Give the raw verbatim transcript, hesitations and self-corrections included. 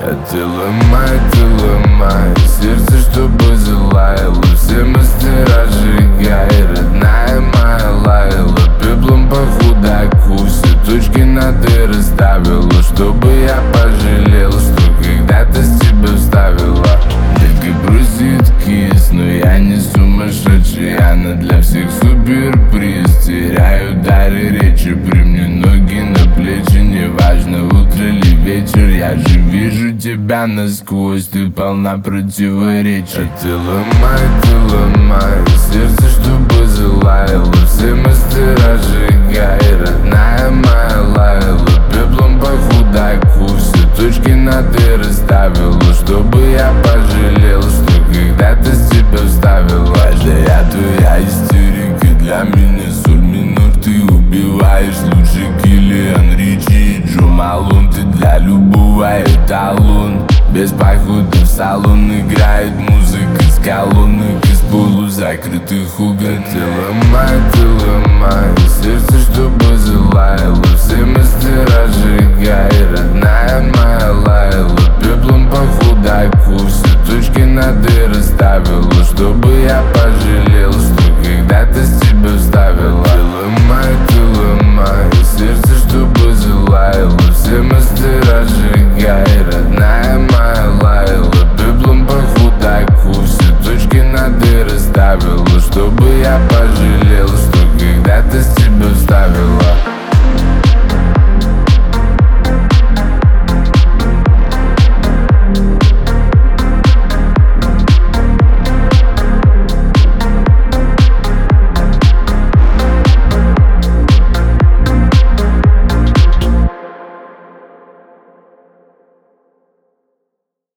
А ты ломай, ты ломай сердце, чтобы залаяло. Все мастера сжигай, родная моя лаяла. Пеплом по худаку все точки над «и» расставила, чтобы я пожалел, что когда-то с тебя вставила. Так и бросит кис, но я не сумасшедший. Она для всех суперприз. Теряю дар и речи, при мне ноги на плечи. Неважно, утро или вечер, я же вижу тебя насквозь. Ты полна противоречий. А ты ломай, ты ломай сердце, чтобы залаяло. Все мастера сжигай, родная моя лаяла. Пеплом по худаку все точки над «и» расставила, чтобы я пожалел, что когда-то с тебя вставила. Да я твоя истерика, для меня соль минор. Ты убиваешь лучше Киллиан Ричи и Джо Малон. Ты для любого эталон. Без похода в салон играет музыка с колонок из полузакрытых окон. Ты ломай, ты ломай сердце, чтобы залаяло. Все мастера сжигай, родная моя